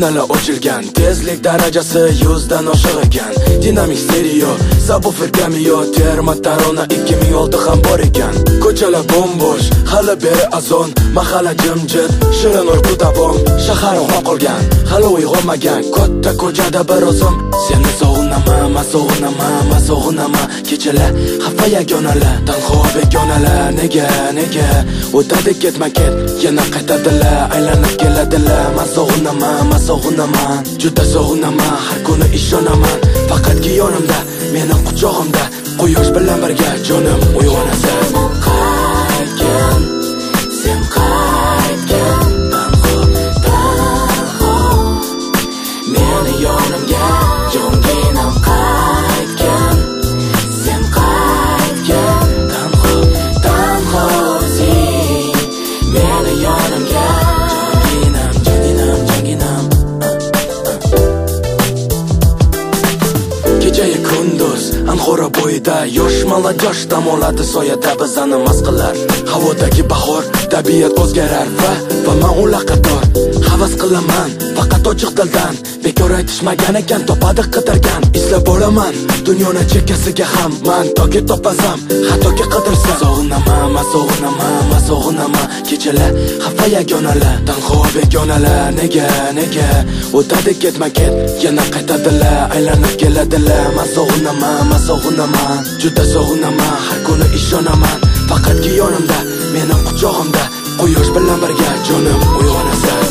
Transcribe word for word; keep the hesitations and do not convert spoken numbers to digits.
shinalar ochilgan, tezlik darajasi yuzdan oshiq ekan. Dinamik stereo, subwoofer cameo, terma tarona ikki ming olti ham bor ekan. Ko'chalar bo'm-bo'sh, hali beri azon, mahalla jimjit, shirin uyqu davom. Shahar qoqilgan, hali uyg'onmagan, katta ko'chada bir o'zim. Seni sog'inaman, men sog'inaman, men sog'inaman. Kechalar xafa yagonalar, tanho begonalar. Nega, nega o'tadi ketma-ket, yana qaytadilar, aylanib keladilar. Men sog'inaman, men sog'inaman, juda sog'inaman, har kuni ishonaman. Faqatki yonimda, meni quchog'imda, quyosh bilan birga jonim uyg'onasan. Qaytgin, sen qaytgin, tanho, tanho, meni yonimga, jonginam qaytgin, sen qaytgin, tanho, tanho, sen meni yonimga, jonginam, jonginam, jonginam. Kechayu kunduz Anxora bo'yida yosh malajosh dam oladi soyada bizani mast qilar. Havodagi bahor, tabiat o'zgarar va va men ular qator havas qilaman faqat ochiq dildan. Bekor aytishmagan ekan, topadi qidirgan. Izlab boraman dunyoni chekkasiga ham, men toki topasam, xatoki qidirsam. Sog'inaman, men sog'inaman, men sog'inaman. Kechalar xafa yagonalar, tanho begonalar. Nega, nega o'tadi ketma-ket, yana qaytadilar, aylanib keladilar. Men sog'inaman, men sog'inaman, juda sog'inaman, har kuni ishonaman. Faqatki yonimda, meni quchog'imda, quyosh bilan birga jonim uyg'onasan.